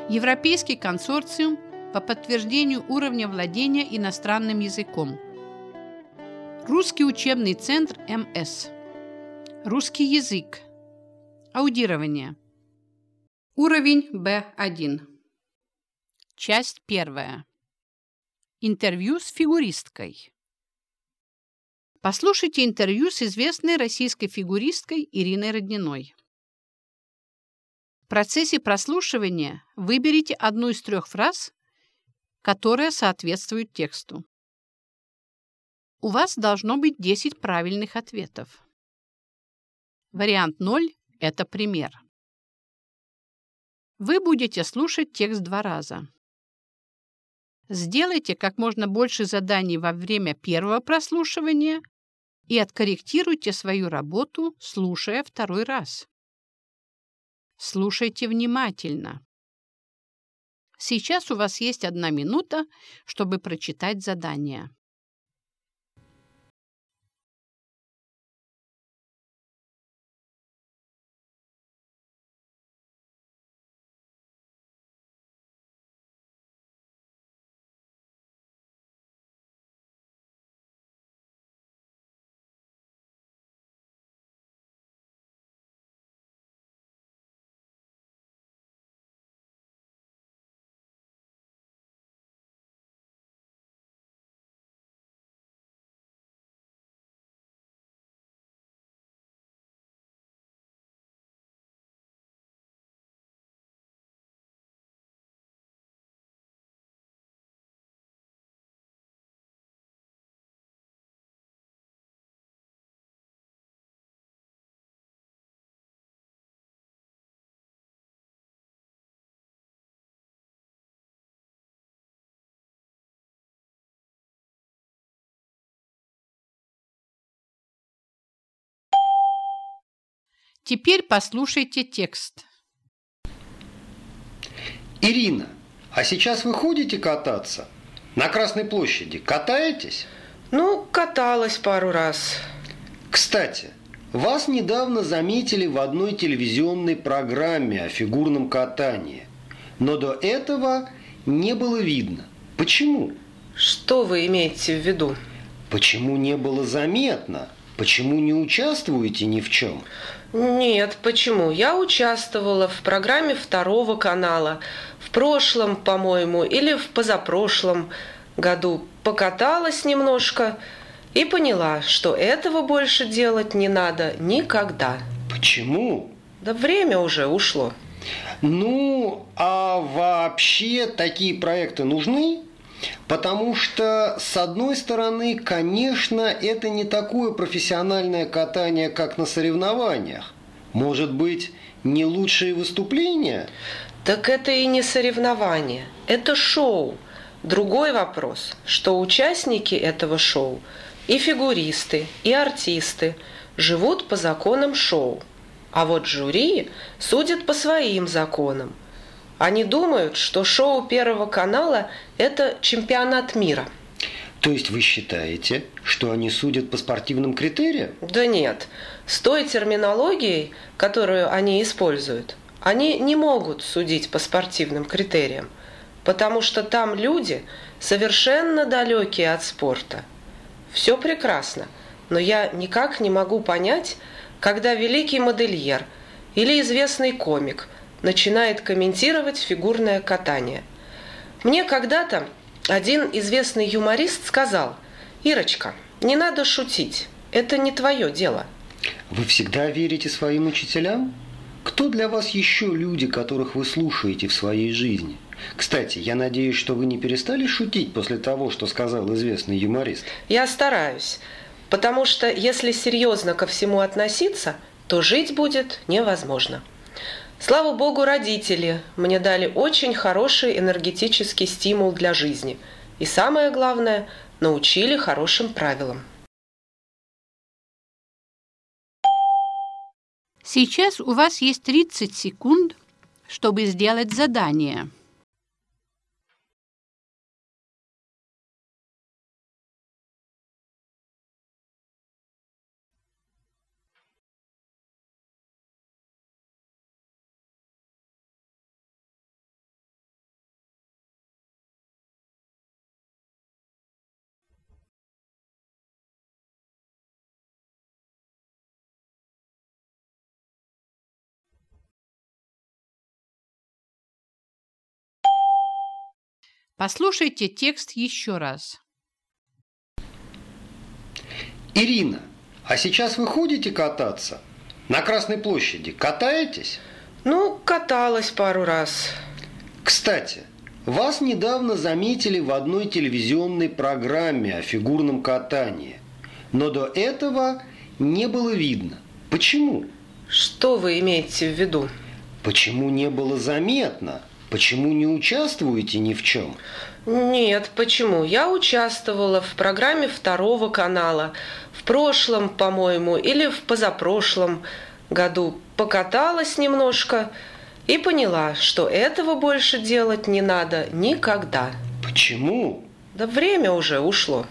Европейский консорциум по подтверждению уровня владения иностранным языком. Русский учебный центр МС. Русский язык. Аудирование. Уровень Б1. Часть 1. Интервью с фигуристкой. Послушайте интервью с известной российской фигуристкой Ириной Родниной. В процессе прослушивания выберите одну из 3 фраз, которая соответствует тексту. У вас должно быть 10 правильных ответов. Вариант 0 – это пример. Вы будете слушать текст 2 раза. Сделайте как можно больше заданий во время первого прослушивания и откорректируйте свою работу, слушая 2 раз. Слушайте внимательно. Сейчас у вас есть 1 минута, чтобы прочитать задание. Теперь послушайте текст. Ирина, а сейчас вы ходите кататься? На Красной площади катаетесь? Ну, каталась пару раз. Кстати, вас недавно заметили в одной телевизионной программе о фигурном катании. Но до этого не было видно. Почему? Что вы имеете в виду? Почему не было заметно? Почему не участвуете ни в чем? Нет, почему? Я участвовала в программе 2 канала. В прошлом, по-моему, или в позапрошлом году покаталась немножко и поняла, что этого больше делать не надо никогда. Почему? Да время уже ушло. Ну, а вообще такие проекты нужны? Потому что, с одной стороны, конечно, это не такое профессиональное катание, как на соревнованиях. Может быть, не лучшие выступления? Так это и не соревнование, это шоу. Другой вопрос, что участники этого шоу, и фигуристы, и артисты, живут по законам шоу. А вот жюри судит по своим законам. Они думают, что шоу 1 канала – это чемпионат мира. То есть вы считаете, что они судят по спортивным критериям? Да нет. С той терминологией, которую они используют, они не могут судить по спортивным критериям, потому что там люди совершенно далекие от спорта. Все прекрасно, но я никак не могу понять, когда великий модельер или известный комик начинает комментировать фигурное катание. Мне когда-то один известный юморист сказал: «Ирочка, не надо шутить, это не твое дело». Вы всегда верите своим учителям? Кто для вас еще люди, которых вы слушаете в своей жизни? Кстати, я надеюсь, что вы не перестали шутить после того, что сказал известный юморист. Я стараюсь, потому что если серьезно ко всему относиться, то жить будет невозможно. Слава Богу, родители мне дали очень хороший энергетический стимул для жизни. И самое главное, научили хорошим правилам. Сейчас у вас есть 30 секунд, чтобы сделать задание. Послушайте текст еще раз. Ирина, а сейчас вы ходите кататься? На Красной площади катаетесь? Ну, каталась пару раз. Кстати, вас недавно заметили в одной телевизионной программе о фигурном катании. Но до этого не было видно. Почему? Что вы имеете в виду? Почему не было заметно? Почему не участвуете ни в чем? Нет, почему? Я участвовала в программе Второго канала. В прошлом, по-моему, или в позапрошлом году покаталась немножко и поняла, что этого больше делать не надо никогда. Почему? Да время уже ушло.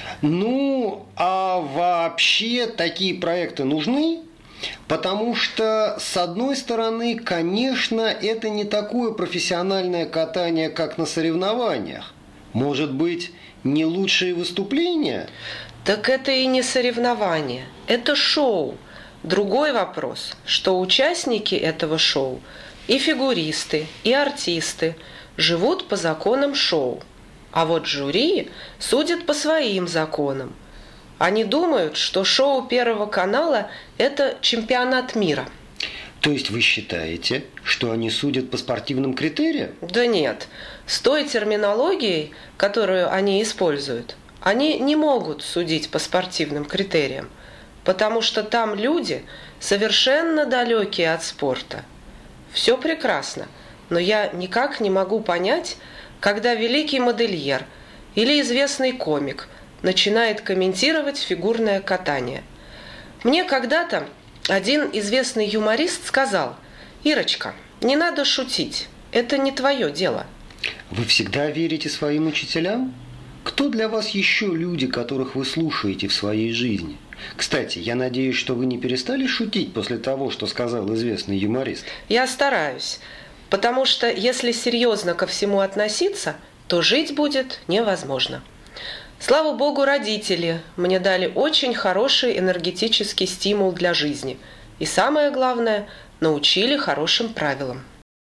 Ну, а вообще такие проекты нужны? Потому что, с одной стороны, конечно, это не такое профессиональное катание, как на соревнованиях. Может быть, не лучшие выступления? Так это и не соревнование, это шоу. Другой вопрос, что участники этого шоу, и фигуристы, и артисты, живут по законам шоу. А вот жюри судят по своим законам. Они думают, что шоу Первого канала – это чемпионат мира. То есть вы считаете, что они судят по спортивным критериям? Да нет, с той терминологией, которую они используют, они не могут судить по спортивным критериям, потому что там люди совершенно далекие от спорта. Все прекрасно, но я никак не могу понять, когда великий модельер или известный комик начинает комментировать фигурное катание. Мне когда-то один известный юморист сказал: «Ирочка, не надо шутить, это не твое дело». Вы всегда верите своим учителям? Кто для вас еще люди, которых вы слушаете в своей жизни? Кстати, я надеюсь, что вы не перестали шутить после того, что сказал известный юморист. Я стараюсь, потому что если серьезно ко всему относиться, то жить будет невозможно. Слава Богу, родители мне дали очень хороший энергетический стимул для жизни. И самое главное, научили хорошим правилам.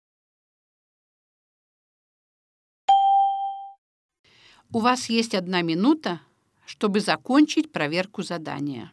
У вас есть 1 минута, чтобы закончить проверку задания.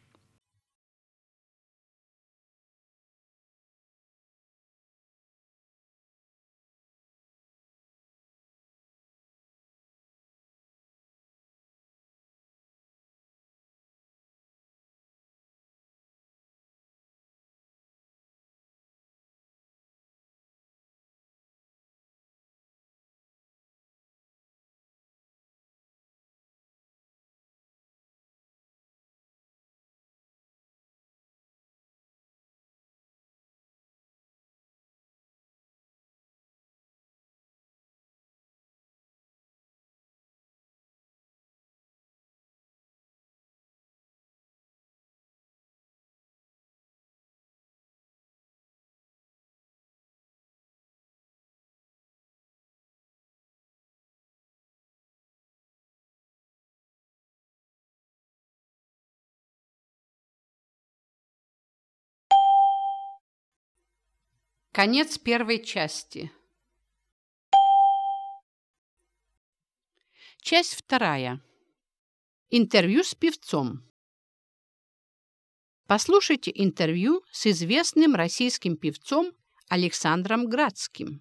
Конец первой части. Часть вторая. Интервью с певцом. Послушайте интервью с известным российским певцом Александром Градским.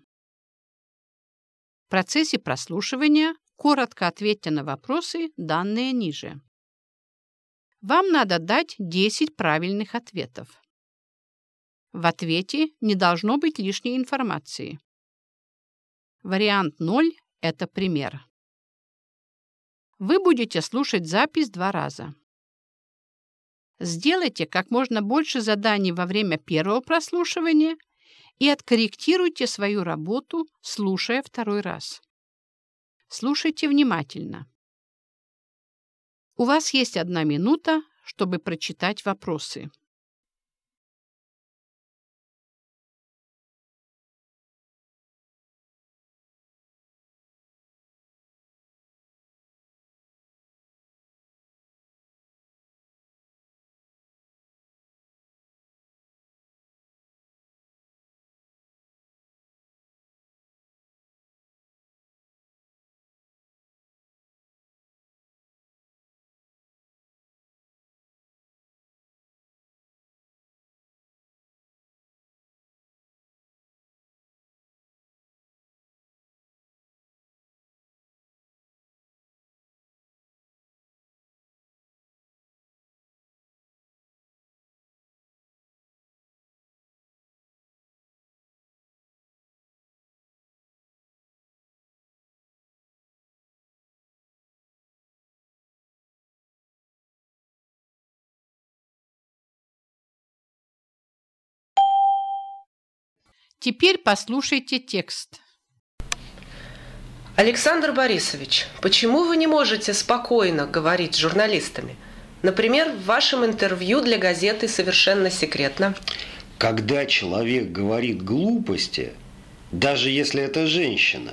В процессе прослушивания коротко ответьте на вопросы, данные ниже. Вам надо дать 10 правильных ответов. В ответе не должно быть лишней информации. Вариант 0 – это пример. Вы будете слушать запись 2 раза. Сделайте как можно больше заданий во время первого прослушивания и откорректируйте свою работу, слушая 2 раз. Слушайте внимательно. У вас есть 1 минута, чтобы прочитать вопросы. Теперь послушайте текст. Александр Борисович, почему вы не можете спокойно говорить с журналистами? Например, в вашем интервью для газеты «Совершенно секретно». Когда человек говорит глупости, даже если это женщина,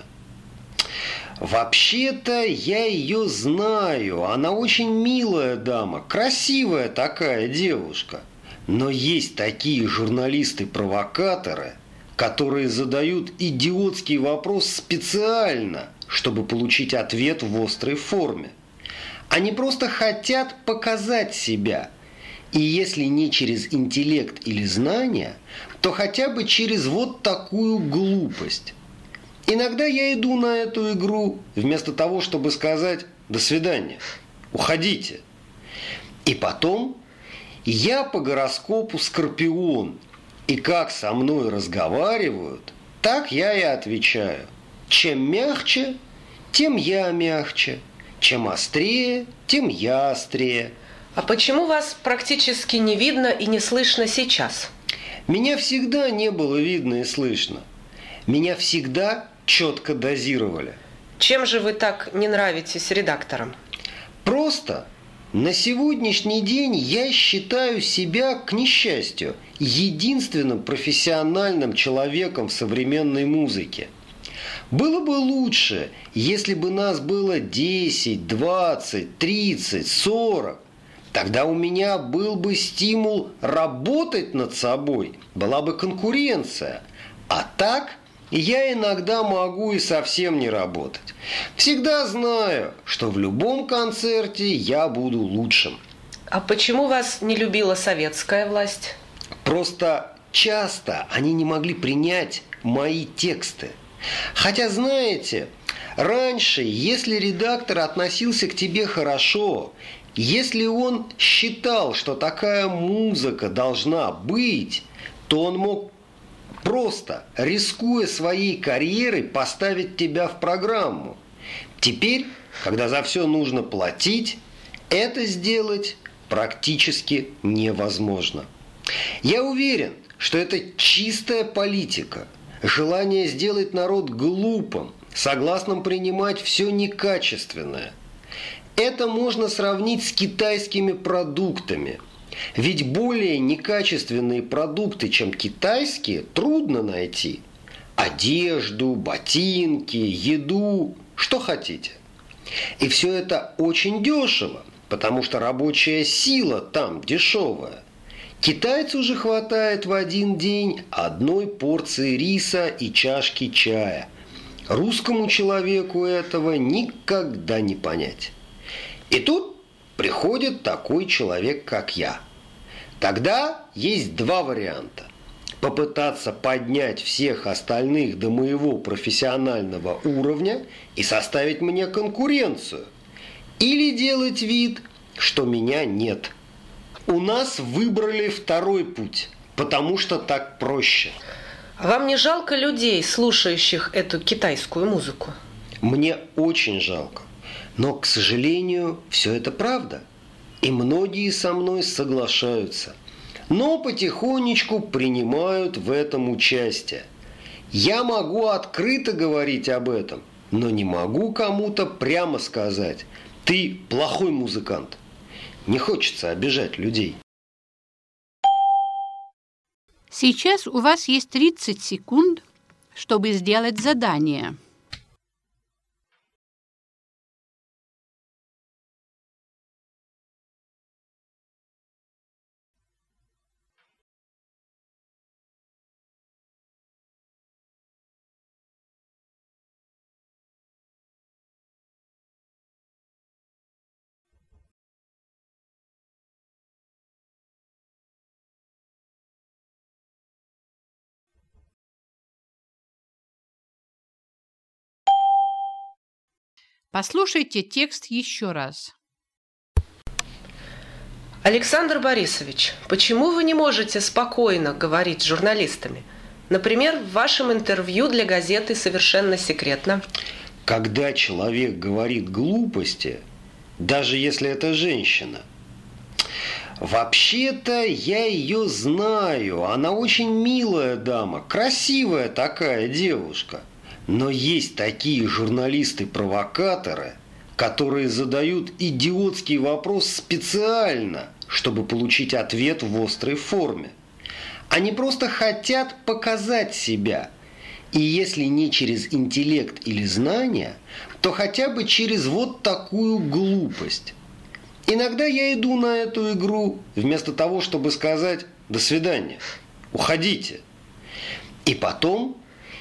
вообще-то я ее знаю, она очень милая дама, красивая такая девушка. Но есть такие журналисты-провокаторы, которые задают идиотский вопрос специально, чтобы получить ответ в острой форме. Они просто хотят показать себя. И если не через интеллект или знания, то хотя бы через вот такую глупость. Иногда я иду на эту игру, вместо того, чтобы сказать «до свидания, уходите». И потом я по гороскопу Скорпион, и как со мной разговаривают, так я и отвечаю. Чем мягче, тем я мягче. Чем острее, тем я острее. А почему вас практически не видно и не слышно сейчас? Меня всегда не было видно и слышно. Меня всегда четко дозировали. Чем же вы так не нравитесь редакторам? Просто на сегодняшний день я считаю себя, к несчастью, единственным профессиональным человеком в современной музыке. Было бы лучше, если бы нас было 10, 20, 30, 40. Тогда у меня был бы стимул работать над собой, была бы конкуренция. А так я иногда могу и совсем не работать. Всегда знаю, что в любом концерте я буду лучшим. А почему вас не любила советская власть? Просто часто они не могли принять мои тексты. Хотя, знаете, раньше, если редактор относился к тебе хорошо, если он считал, что такая музыка должна быть, то он мог просто, рискуя своей карьерой, поставить тебя в программу. Теперь, когда за все нужно платить, это сделать практически невозможно. Я уверен, что это чистая политика. Желание сделать народ глупым, согласным принимать все некачественное. Это можно сравнить с китайскими продуктами. Ведь более некачественные продукты, чем китайские, трудно найти. Одежду, ботинки, еду, что хотите. И все это очень дешево, потому что рабочая сила там дешевая. Китайцу же хватает в один день одной порции риса и чашки чая. Русскому человеку этого никогда не понять. И тут приходит такой человек, как я. Тогда есть два варианта. Попытаться поднять всех остальных до моего профессионального уровня и составить мне конкуренцию. Или делать вид, что меня нет. У нас выбрали второй путь, потому что так проще. А вам не жалко людей, слушающих эту китайскую музыку? Мне очень жалко. Но, к сожалению, все это правда. И многие со мной соглашаются. Но потихонечку принимают в этом участие. Я могу открыто говорить об этом, но не могу кому-то прямо сказать: ты плохой музыкант. Не хочется обижать людей. Сейчас у вас есть 30 секунд, чтобы сделать задание. Послушайте текст еще раз. Александр Борисович, почему вы не можете спокойно говорить с журналистами? Например, в вашем интервью для газеты «Совершенно секретно». Когда человек говорит глупости, даже если это женщина, Вообще-то я ее знаю. Она очень милая дама, красивая такая девушка. Но есть такие журналисты-провокаторы, которые задают идиотский вопрос специально, чтобы получить ответ в острой форме. Они просто хотят показать себя. И если не через интеллект или знания, то хотя бы через вот такую глупость. Иногда я иду на эту игру, вместо того, чтобы сказать «до свидания, уходите». И потом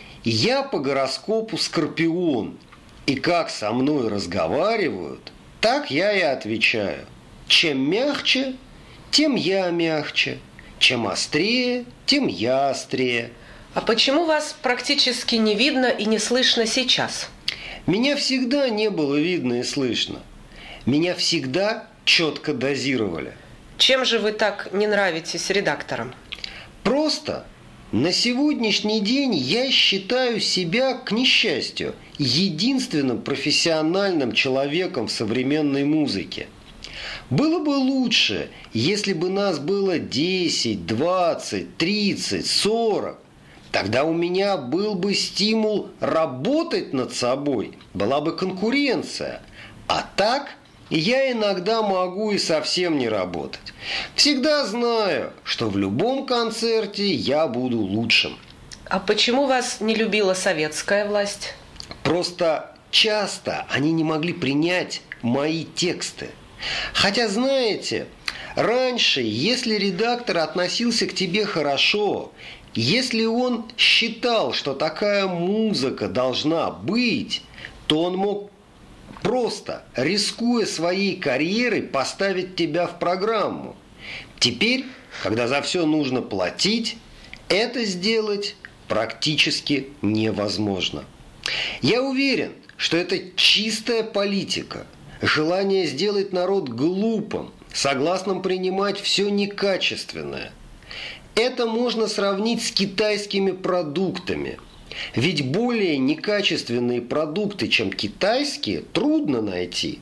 я по гороскопу Скорпион, и как со мной разговаривают, так я и отвечаю. Чем мягче, тем я мягче. Чем острее, тем я острее. А почему вас практически не видно и не слышно сейчас? Меня всегда не было видно и слышно. Меня всегда четко дозировали. Чем же вы так не нравитесь редакторам? Просто на сегодняшний день я считаю себя, к несчастью, единственным профессиональным человеком в современной музыке. Было бы лучше, если бы нас было 10, 20, 30, 40. Тогда у меня был бы стимул работать над собой, была бы конкуренция. А так я иногда могу и совсем не работать. Всегда знаю, что в любом концерте я буду лучшим. А почему вас не любила советская власть? Просто часто они не могли принять мои тексты. Хотя, знаете, раньше, если редактор относился к тебе хорошо, если он считал, что такая музыка должна быть, то он мог просто, рискуя своей карьерой, поставить тебя в программу. Теперь, когда за все нужно платить, это сделать практически невозможно. Я уверен, что это чистая политика. Желание сделать народ глупым, согласным принимать все некачественное. Это можно сравнить с китайскими продуктами. Ведь более некачественные продукты, чем китайские, трудно найти.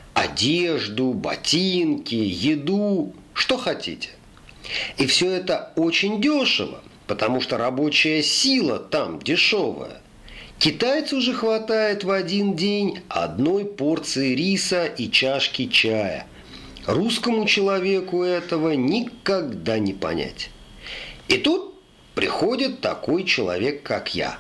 Одежду, ботинки, еду, что хотите. И все это очень дешево, потому что рабочая сила там дешевая. Китайцу же хватает в один день одной порции риса и чашки чая. Русскому человеку этого никогда не понять. И тут приходит такой человек, как я.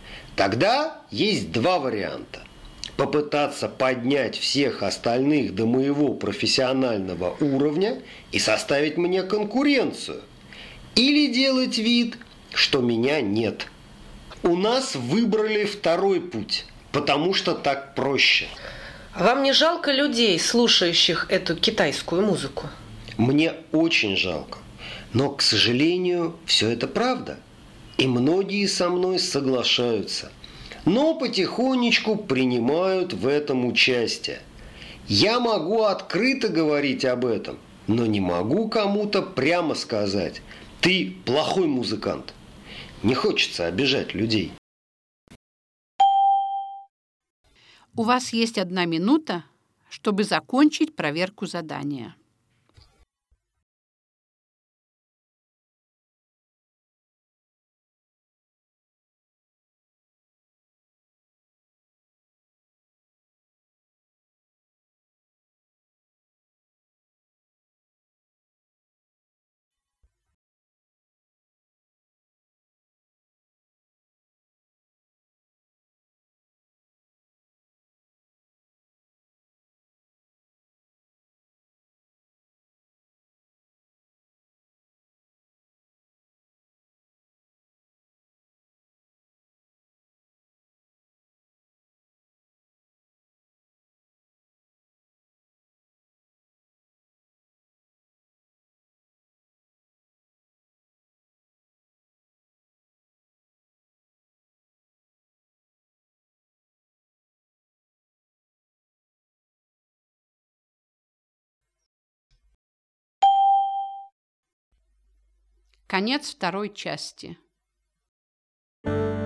Тогда есть два варианта. Попытаться поднять всех остальных до моего профессионального уровня и составить мне конкуренцию. Или делать вид, что меня нет. У нас выбрали второй путь, потому что так проще. Вам не жалко людей, слушающих эту китайскую музыку? Мне очень жалко. Но, к сожалению, все это правда. И многие со мной соглашаются. Но потихонечку принимают в этом участие. Я могу открыто говорить об этом, но не могу кому-то прямо сказать: ты плохой музыкант. Не хочется обижать людей. У вас есть 1 минута, чтобы закончить проверку задания. Конец 2 части.